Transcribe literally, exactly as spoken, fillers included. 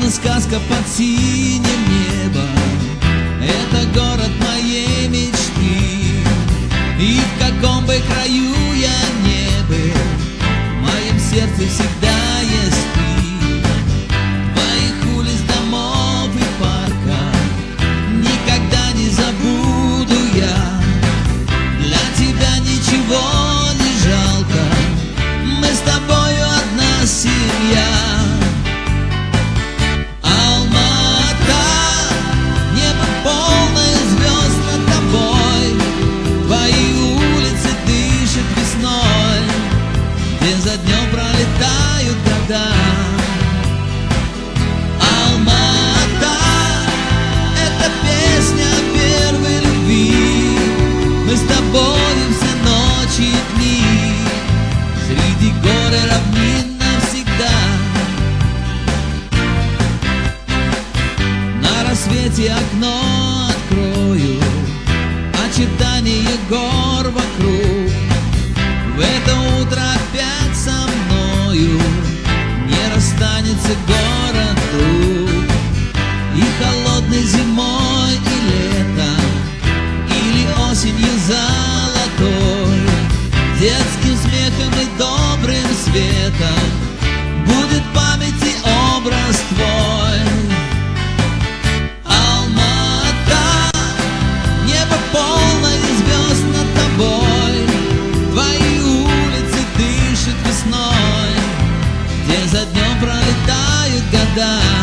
словно сказка под синим небом. Это город моей мечты, и в каком бы краю я не был, в моем сердце всегда есть ты. Твоих улиц, домов и парков никогда не забуду я. Для тебя ничего не жалко, мы с тобою одна семья. За днем пролетают года. Алма-Ата — это песня о первой любви. Мы с тобою все ночи и дни, среди гор и равнин навсегда. На рассвете окно открою, очертания гор вокруг. В это утро опять со мною не расстанется город друг. И холодной зимой, и летом, или осенью золотой, детским смехом и добрым светом будет в памяти образ твой. Алма-Ата, небо полное звезд над тобой, твои улицы дышат весной, где за днем пролетают года.